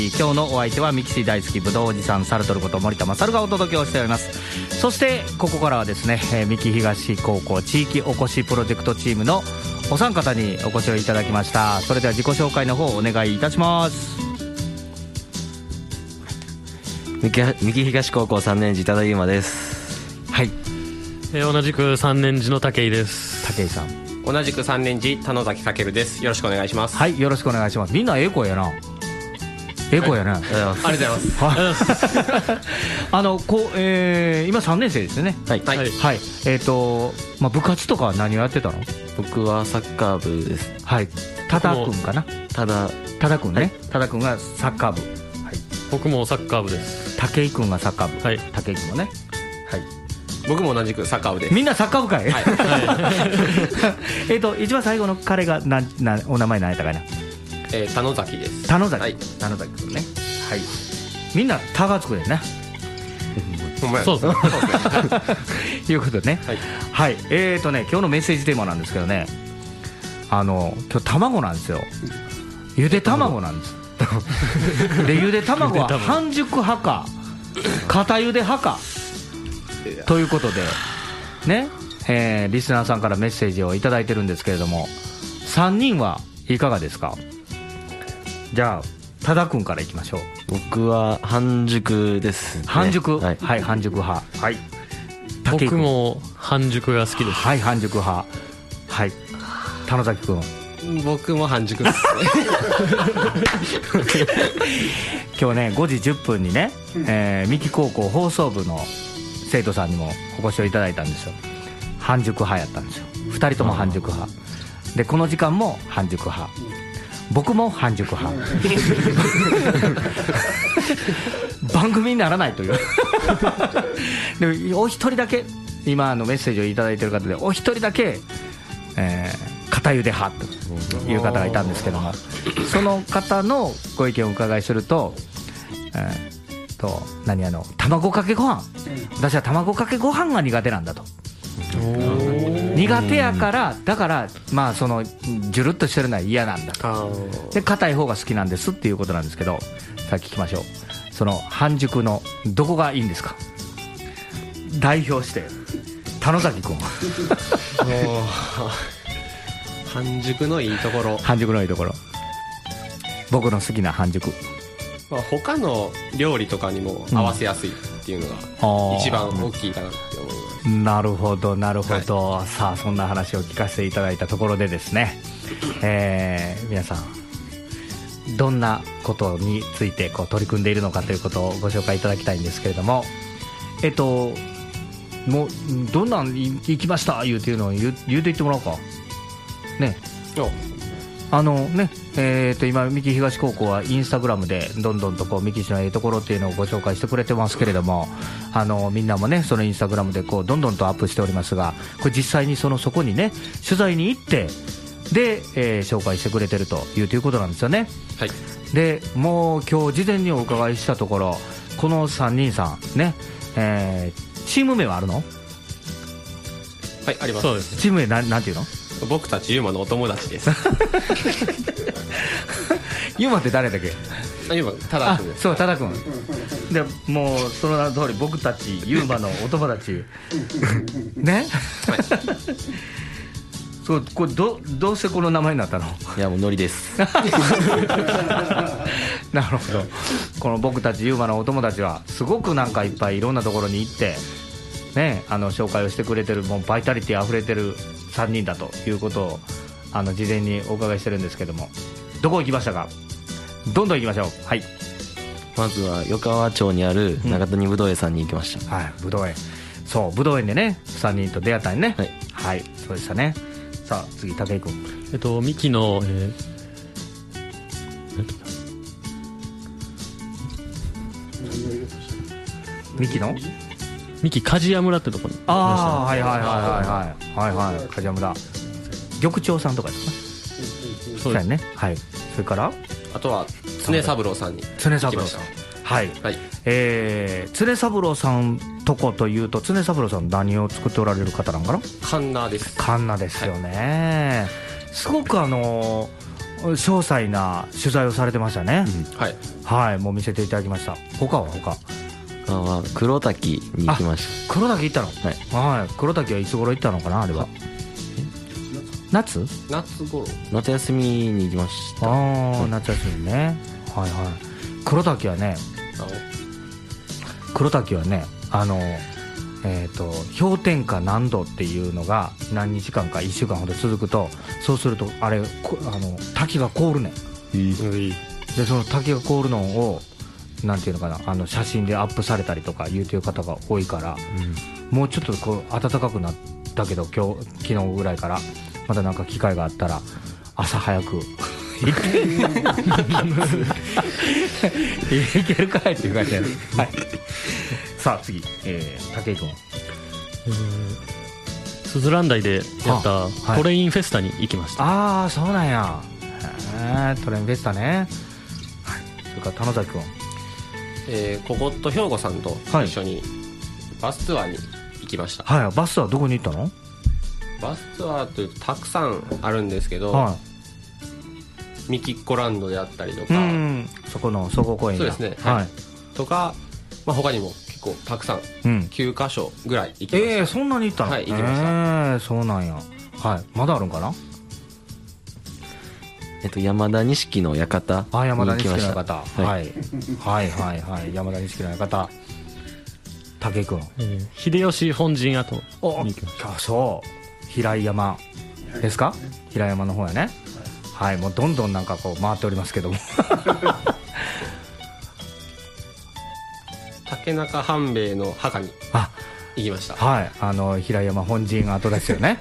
今日のお相手はミキシー大好きぶどうおじさんサルトルこと森田勝がお届けをしております。そしてここからはですね、三木東高校地域おこしプロジェクトチームのお三方にお越しをいただきました。それでは自己紹介の方お願いいたします。 三木東高校3年次多田悠馬です。 はい、 同じく3年次の武井です。 武井さん。 同じく3年次田野崎健です。よろしくお願いします。 はい、よろしくお願いします。みんなええ声やな。ええ声やな、 ありがとうございます。 今3年生ですよね。 はい、 はい、 はい、部活とかは何をやってたの？ 僕はサッカー部です。 はい、多田君かな。多田君ね、多田君がサッカー部。はい、 僕もサッカー部です。 武井君がサッカー部。 はい、 武井君もね。はい、 僕も同じくサッカー部です。 みんなサッカー部かい。 はい 、一番最後の彼がお名前何やったかな。 田野崎です。 田野崎、 はい、 田野崎君ね。はい、みんな田がつくでね。 そうですね。 いうことね。 はい、 はい、今日のメッセージテーマなんですけどね、今日卵なんですよ。ゆで卵なんです。でゆで卵は半熟派か片ゆで派かということでね、リスナーさんからメッセージをいただいてるんですけれども、3人はいかがですか？じゃあ多田君からいきましょう。 僕は半熟ですね。 半熟、 はい、 はい、半熟派。はい、 僕も半熟が好きです。 はい、半熟派。はい、田野崎君。 僕も半熟ですね。 今日ね5時10分にね、三木高校放送部の生徒さんにもお越しをいただいたんですよ。半熟派やったんですよ。2人とも半熟派で、この時間も半熟派、僕も半熟派。番組にならないという。でお一人だけ今メッセージをいただいている方でお一人だけ、片ゆで派という方がいたんですけども、その方のご意見をお伺いすると、卵かけご飯、私は卵かけご飯が苦手なんだと。苦手やから、だからまあそのジュルッとしてるのは嫌なんだと。で硬い方が好きなんですっていうことなんですけど、さあ聞きましょう。その半熟のどこがいいんですか？代表して田野崎君。 半熟のいいところ。 半熟のいいところ。僕の好きな半熟。 他の料理とかにも合わせやすいっていうのが一番大きいかなって思います。 なるほどなるほど、はい、さあそんな話を聞かせていただいたところでですね、皆さんどんなことについて取り組んでいるのかということをご紹介いただきたいんですけれども、もうどんなん行きました言うていうのを言うていってもらおうかね。今三木東高校はインスタグラムでどんどんと三木市のいいところっていうのをご紹介してくれてますけれども、みんなもねそのインスタグラムでどんどんとアップしておりますが、これ実際にそこにね取材に行ってで、紹介してくれてるということなんですよね。 はい、 でもう今日事前にお伺いしたところ、この3人さんね、チーム名はあるの？ はい、あります。 そうです。 チーム名なんていうの？ 僕たちユーマのお友達です。 ユーマって誰だっけ？ ユーマ多田君です。 そう、多田君で、もうその名の通り僕たちユーマのお友達ね、はい、そうこれどうしてこの名前になったの？ いやもうノリです。 なるほど。この僕たちユーマのお友達はすごくなんかいっぱいいろんなところに行ってね、紹介をしてくれてる、もうバイタリティあふれてる3人だということを事前にお伺いしてるんですけども、どこ行きましたか？どんどん行きましょう。はい、 まずは余川町にある長谷ぶどう園さんに行きました。 はい、ぶどう園。そう、ぶどう園でね3人と出会ったんね。 はい、 はい、そうでしたね。さあ次武井君。 ミキの、 ミキの三木梶屋村ってとこに。 ああ、はいはいはいはいはいはい、梶屋村玉長さんとかですか？そうですね。はい。それからあとは常三郎さんに常三郎さん。はい、はい。常三郎さんとこというと、常三郎さん何を作っておられる方なんかな？ カンナです。 カンナですよね。はい、すごく詳細な取材をされてましたね、 はい、 はい、もう見せていただきました。他は黒滝に行きました。 黒滝行ったの。 はい、 はい、黒滝はいつ頃行ったのかな、あれは。夏頃、 夏休みに行きました。 夏休みね。はいはい。黒滝はね、氷点下何度っていうのが何日間か1週間ほど続くと、そうするとあれ滝が凍るねん。でその滝が凍るのをなんていうのかな、写真でアップされたりとか言うてる方が多いから、もうちょっとこう暖かくなったけど昨日ぐらいからまたなんか機会があったら朝早くいけるかいっていう感じです、はい、さあ次、武井君、 スズラン台でやったトレインフェスタに行きました。 ああ、そうなんや。トレインフェスタね。はい、それから田野崎君、 ココット兵庫さんと一緒にバスツアーに行きました。 はい、バスツアーどこに行ったの？ バスツアーというとたくさんあるんですけど、はい、ミキッコランドであったりとか、 そこ公園そうですね、はい、とか、他にも結構たくさん、9カ所ぐらい行きました。 そんなに行ったの？ はい、行きました。 そうなんや。はい、まだあるんかな？ 山田錦の館に行きました。 山田錦の館、はい、山田錦の館。武井君、 秀吉本陣跡に行きました。 そう平井山ですか？平井山の方やね。はい、もうどんどんなんかこう回っておりますけども竹中半兵衛の墓に行きました。 はい、平井山本陣跡ですよね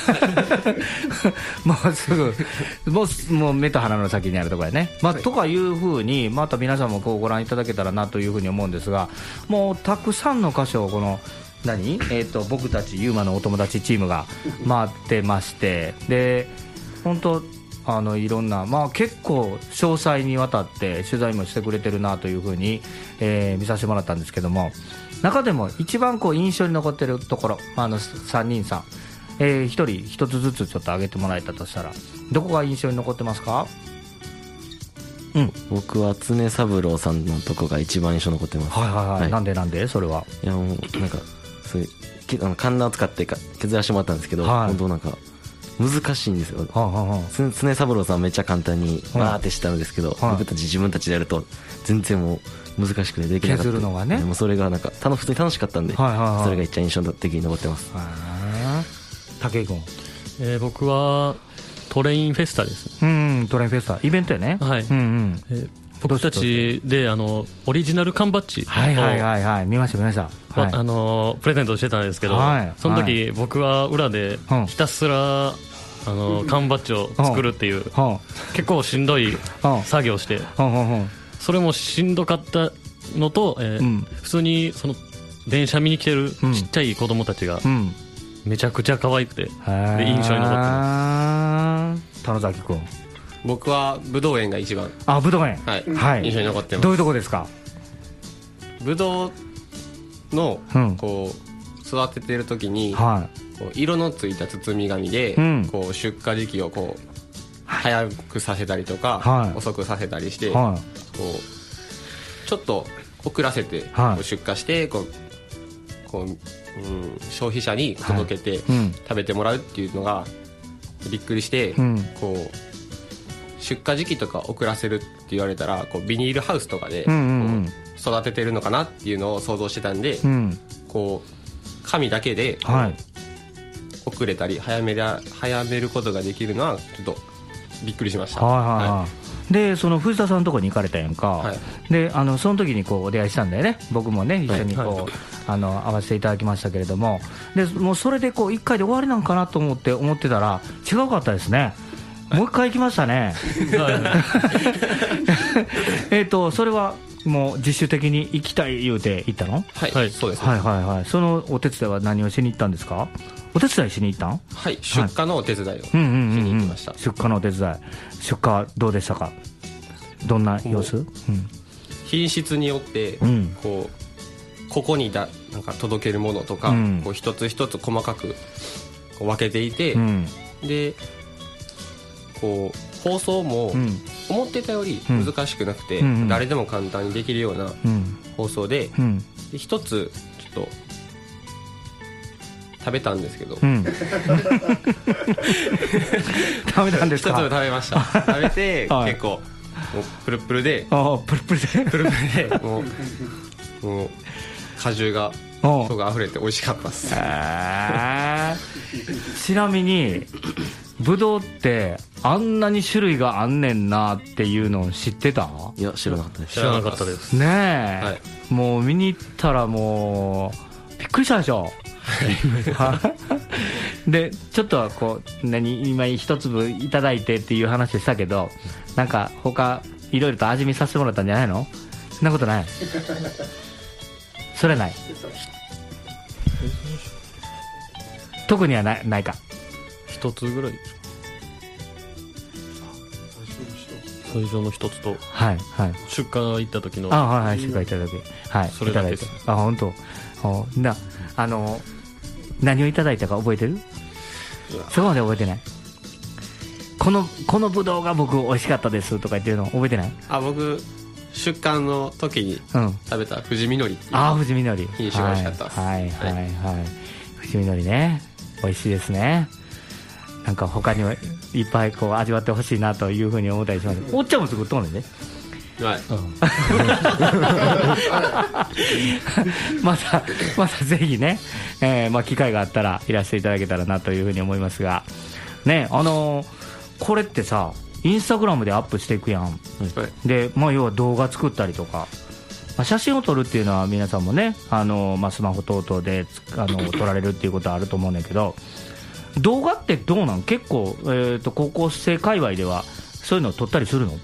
もうすぐもう目と鼻の先にあるところやね、とかいうふうにまた皆さんもこうご覧いただけたらなというふうに思うんですが、もうたくさんの箇所をこの僕たちユーマのお友達チームが回ってまして、で本当いろんな、結構詳細にわたって取材もしてくれてるなというふうに、見させてもらったんですけども、中でも一番こう印象に残ってるところ、3人さん、1人1つずつちょっと挙げてもらえたとしたらどこが印象に残ってますか？ 僕は常三郎さんのとこが一番印象に残ってます。 はい、なんでそれは。 いやもうなんかそういうカンナを使って削らせてもらったんですけど、本当なんか難しいんですよ。常三郎さんはめっちゃ簡単にバーってしたんですけど、自分たちでやると全然もう難しくてできなかった。 削るのがね。 もうそれがなんか普通に楽しかったんで、それが一番印象的に残ってます。 武井君、 僕はトレインフェスタです。 トレインフェスタイベントやね。 はい、僕たちでオリジナル缶バッジを見ましたプレゼントしてたんですけど、その時僕は裏でひたすら缶バッジを作るっていう結構しんどい作業をして、それもしんどかったのと、普通にその電車見に来てるちっちゃい子供たちがめちゃくちゃ可愛くて、で印象に残ってます。 田野崎君、 僕はぶどう園が一番ぶどう園、 印象に残ってます。 どういうとこですか？ ぶどうのこう育ててる時にこう色のついた包み紙でこう出荷時期をこう早くさせたりとか遅くさせたりして、こうちょっと遅らせて出荷してこう消費者に届けて食べてもらうっていうのがびっくりして、こう出荷時期とか遅らせるって言われたらこうビニールハウスとかでこう育ててるのかなっていうのを想像してたんで、こう紙だけで遅れたり早めることができるのはちょっとびっくりしました。 でその藤田さんのところに行かれたやんか、でその時にこうお出会いしたんだよね。僕もね一緒にこう、会わせていただきましたけれども、でもうそれでこう1回で終わりなんかなと思ってたら違うかったですね。もう1回行きましたねそれはもう自主的に行きたい言うて行ったの？ はい、そうですね。 そのお手伝いは何をしに行ったんですか？お手伝いしに行ったん？ はい、出荷のお手伝いをしに行きました。 出荷のお手伝い、出荷はどうでしたか？どんな様子？ 品質によってここになんか届けるものとか、こう一つ一つ細かく分けていて、でこう放送も思ってたより難しくなくて、誰でも簡単にできるような放送で、一つちょっと食べたんですけど、 食べたんですか？ 一つ食べました。食べて、はい、結構もうプルプルで、 プルプルでもう果汁が糖が溢れて美味しかったです。 ちなみにブドウってあんなに種類があんねんなっていうのを知ってた？ いや、知らなかったです。 知らなかったですねえ、はい、もう見に行ったらもうびっくりしたでしょ。でちょっとこう今一粒いただいてっていう話でしたけど、なんか他いろいろと味見させてもらったんじゃないの？そんなことない？それない？特にはないか。 一つぐらいですか？最初の一つと、 はいはい、 出荷行った時の、 はい、出荷行った時、はい、 それだけです。 本当。何をいただいたか覚えてる？そこまで覚えてない？このブドウが僕美味しかったですとか言ってるの覚えてない？ 僕出荷の時に食べた富士みのりっていう富士みのり品種が美味しかったです。 はいはいはい、富士みのりね、美味しいですね。なんか他にはいっぱいこう味わってほしいなというふうに思ったりします。おっちゃんも作っとんねんね。 はい、 またぜひね、機会があったらいらしていただけたらなというふうに思いますがね。これってさ、インスタグラムでアップしていくやん、はい、で、要は動画作ったりとか、写真を撮るっていうのは皆さんもね、スマホ等々で撮られるっていうことはあると思うんだけど、動画ってどうなん？結構、高校生界隈ではそういうのを撮ったりするの？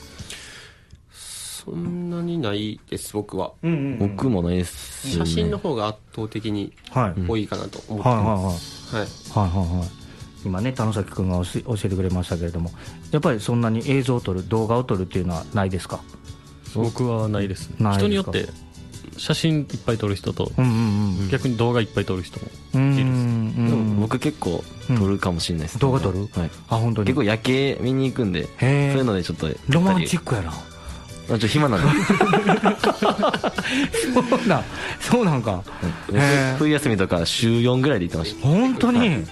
そんなにないです僕は、 僕もないです、 ね、写真の方が圧倒的に多いかなと思ってます。 今ね、田野崎君が教えてくれましたけれども、やっぱりそんなに映像を撮る、動画を撮るっていうのはないですか？ 僕はないですね。人によって写真いっぱい撮る人と、逆に動画いっぱい撮る人もいる。 僕結構撮るかもしれないです、ね、 動画撮る、 はい、 本当に結構夜景見に行くんで、そういうのでちょっとロマンチックやな。 暇なんでそうなんか、 冬休みとか週4ぐらいで行ってました。 本当に、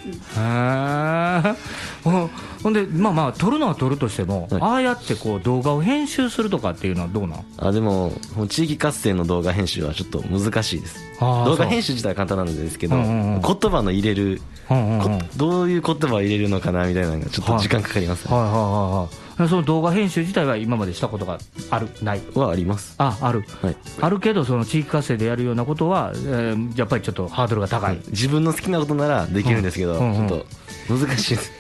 ほんで撮るのは撮るとしても、ああやってこう動画を編集するとかっていうのはどうなん？ でも地域活性の動画編集はちょっと難しいです。動画編集自体は簡単なんですけど、言葉の入れる、どういう言葉を入れるのかなみたいなのがちょっと時間かかりますね。 その動画編集自体は今までしたことがある？ないはあります。 ある、はい、あるけど、その地域活性でやるようなことは、やっぱりちょっとハードルが高い。 自分の好きなことならできるんですけど、ちょっと難しいです。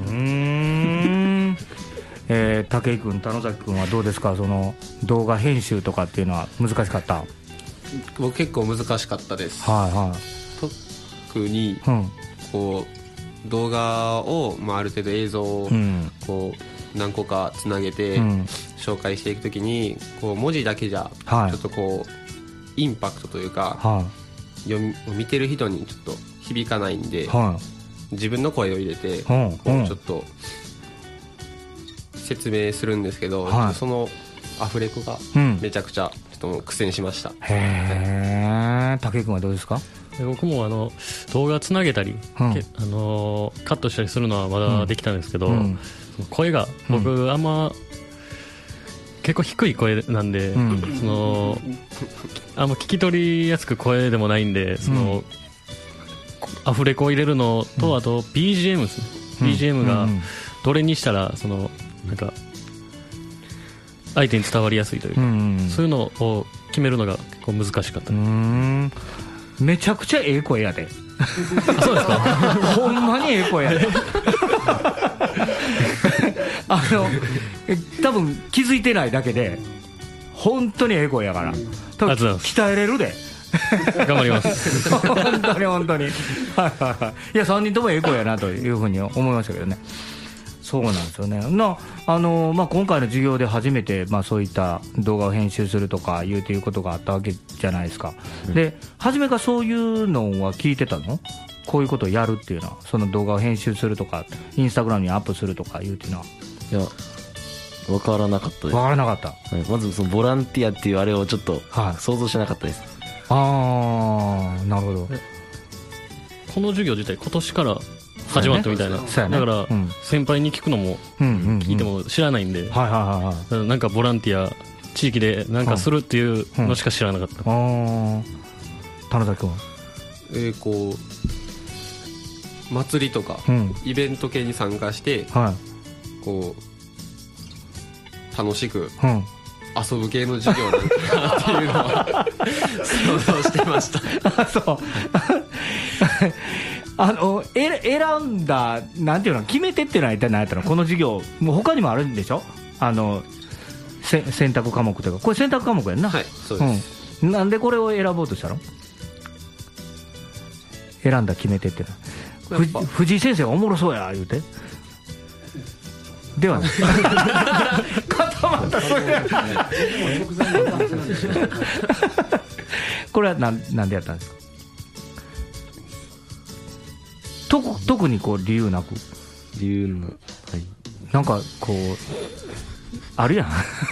武井君、田野崎君はどうですか？その動画編集とかっていうのは難しかった？ 僕結構難しかったです。特にこう動画を、ある程度映像をこう何個かつなげて紹介していくときに、こう文字だけじゃちょっとこうインパクトというか、見てる人にちょっと響かないんで、自分の声を入れてこうちょっと説明するんですけど、そのアフレコがめちゃくちゃちょっともう苦戦しました。 武井君はどうですか？ 僕も動画つなげたり、カットしたりするのはまだできたんですけど、声が僕あんま結構低い声なんで、あんま聞き取りやすく声でもないんで、アフレコを入れるのと、あと BGM ですね。BGM がどれにしたらなんか相手に伝わりやすいというか、そういうのを決めるのが結構難しかった。 めちゃくちゃええ声やで。 そうですか？ ほんまにええ声やで。多分気づいてないだけで本当にええ声やから、多分鍛えれるで。 頑張ります。 本当に。いや、3人ともええ声やなというふうに思いましたけどね。そうなんですよね。今回の授業で初めて、そういった動画を編集するとかいうことがあったわけじゃないですか。で、初めからそういうのは聞いてたの？ こういうことをやるっていうのは、その動画を編集するとかインスタグラムにアップするとかいうっていうのは。 いや分からなかったです。 分からなかった、はい、 まずそのボランティアっていうあれをちょっと想像しなかったです、はい、 ああなるほど。 この授業自体今年から始まったみたいな、だから先輩に聞くのも聞いても知らないんで、なんかボランティア地域でなんかするっていうのしか知らなかった。 田中君はこう祭りとかイベント系に参加して、こう楽しく遊ぶ系の授業なんだなっていうのは想像してましたそう選んだなんていうの決め手っていうのは一体何やったのこの授業。もう他にもあるんでしょ、選択科目というか、これ選択科目やんな。 はいそうです、 なんでこれを選ぼうとしたの？選んだ決め手っていうのは藤井先生がおもろそうや言うてではない固まったそれこれはなんでやったんですか？特にこう理由なく。 理由の、はい、 なんかこうあるや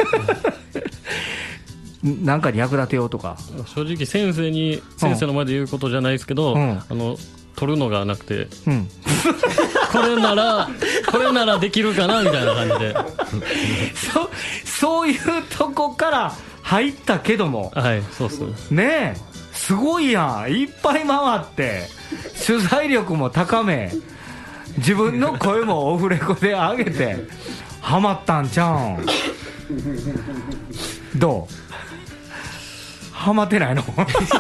んなんかに役立てようとか。 正直先生の前で言うことじゃないですけど、取るのがなくて、これならできるかなみたいな感じでそういうとこから入ったけども、 はいそうそうねえすごいやん。いっぱい回って取材力も高め、自分の声もオフレコで上げてハマったんちゃうん？どう？ハマってないの？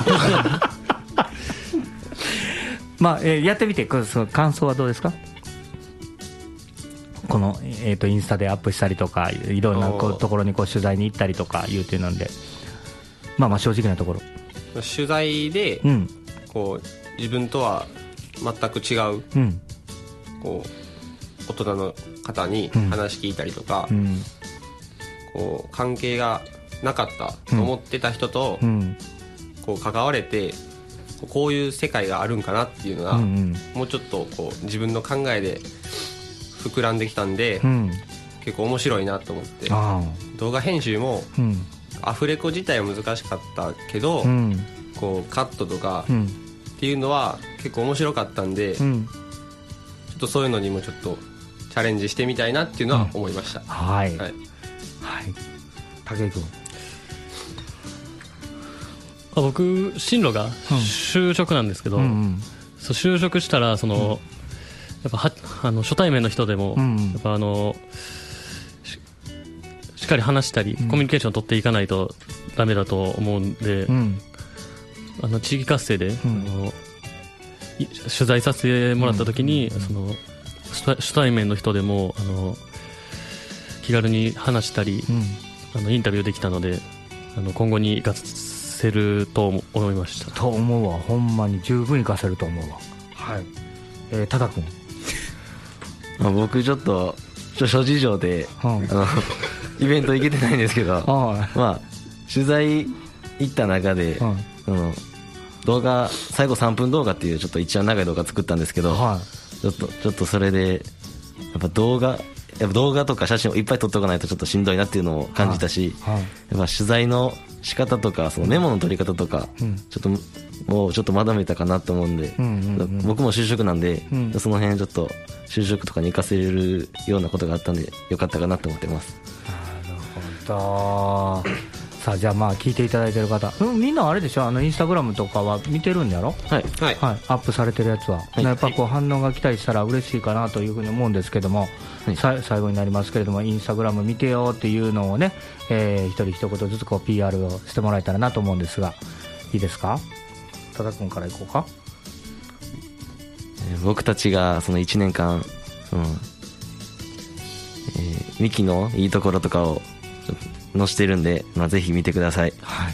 まあやってみてその感想はどうですか？この、インスタでアップしたりとかいろんなところにこう取材に行ったりとかいうていうので、まあ正直なところ取材で、こう自分とは全く違う、こう大人の方に話聞いたりとか、こう関係がなかったと思ってた人と、こう関われてこういう世界があるんかなっていうのが、もうちょっとこう自分の考えで膨らんできたんで、結構面白いなと思って。動画編集も、アフレコ自体は難しかったけど、こうカットとかっていうのは結構面白かったんで、ちょっとそういうのにもちょっとチャレンジしてみたいなっていうのは思いました。 はいはい、武井君。 僕進路が就職なんですけど、そう就職したらやっぱ初対面の人でも、やっぱしっかり話したり、コミュニケーションを取っていかないとダメだと思うんで、地域活性で、取材させてもらった時に、初対面の人でも気軽に話したり、インタビューできたので、今後に生かせると思いました。 と思うわ。ほんまに十分生かせると思うわ。はい。多田君。 僕ちょっと諸事情で、イベント行けてないんですけど、まあ取材行った中で、動画最後3分動画っていうちょっと一番長い動画作ったんですけど、ちょっとそれでやっぱ動画とか写真をいっぱい撮っておかないとちょっとしんどいなっていうのを感じたし、やっぱ取材の仕方とかそのメモの取り方とか、もうちょっとまだめたかなと思うんで、僕も就職なんで、その辺ちょっと就職とかに活かせるようなことがあったんでよかったかなと思ってます。 なるほど。さあじゃあ聞いていただいてる方、みんなあれでしょ、インスタグラムとかは見てるんやろ？ はい、 アップされてるやつは、やっぱこう反応が来たりしたら嬉しいかなというふうに思うんですけども、最後になりますけれども、インスタグラム見てよっていうのをね、一人一言ずつこう PR をしてもらえたらなと思うんですが、いいですか？多田君からいこうか。 僕たちがその1年間ミキのいいところとかを載せてるんで、ぜひ見てください。 はい。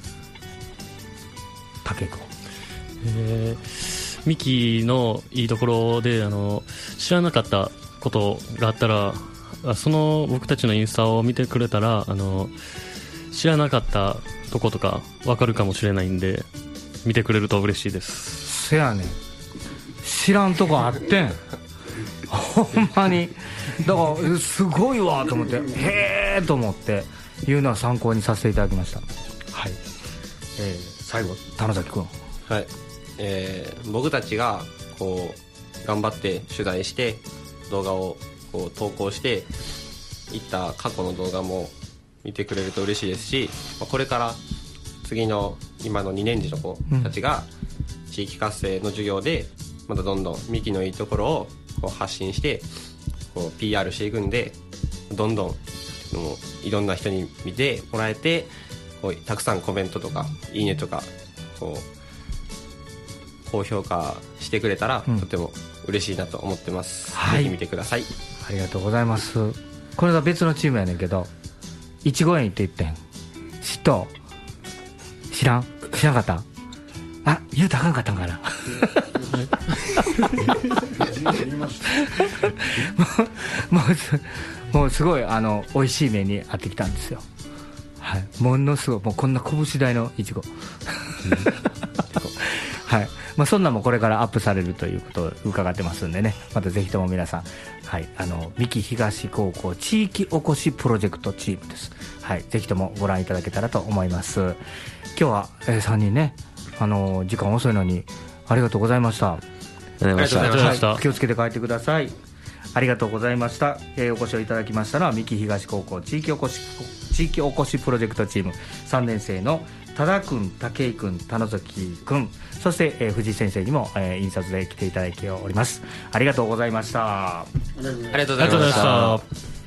武井君。 ミキのいいところで知らなかったことがあったら、その僕たちのインスタを見てくれたら知らなかったとことか分かるかもしれないんで、見てくれると嬉しいです。 せやねん。 知らんとこあってんほんまに。だからすごいわと思って、へーと思っていうのは参考にさせていただきました。はい、最後棚崎君。 はい、僕たちがこう頑張って取材して動画をこう投稿していった過去の動画も見てくれると嬉しいですし、これから次の今の2年次の子たちが地域活性の授業でまたどんどんミキのいいところをこう発信してこう PR していくんで、どんどんもういろんな人に見てもらえて、こうたくさんコメントとかいいねとかこう高評価してくれたらとても嬉しいなと思ってます、ぜひ見てください。 ありがとうございます。これが別のチームやねんけど、いちご園って言ってん、知っと知らんかった？あ、言うたらあかんかったんかなもうすごい美味しい目に遭ってきたんですよ。はい、ものすごいもうこんな拳大のいちごはい、そんなんもこれからアップされるということを伺ってますんでね、またぜひとも皆さん、はい、三木東高校地域おこしプロジェクトチームです。はい、ぜひともご覧いただけたらと思います。今日は、3人ね、時間遅いのにありがとうございました。 ありがとうございました。 はい、気をつけて帰ってください。ありがとうございました。お越しをいただきましたのは三木東高校地域おこしプロジェクトチーム3年生の多田君、武井君、田野崎君、そして、藤井先生にも、印刷で来ていただいております。ありがとうございました。 ありがとうございました。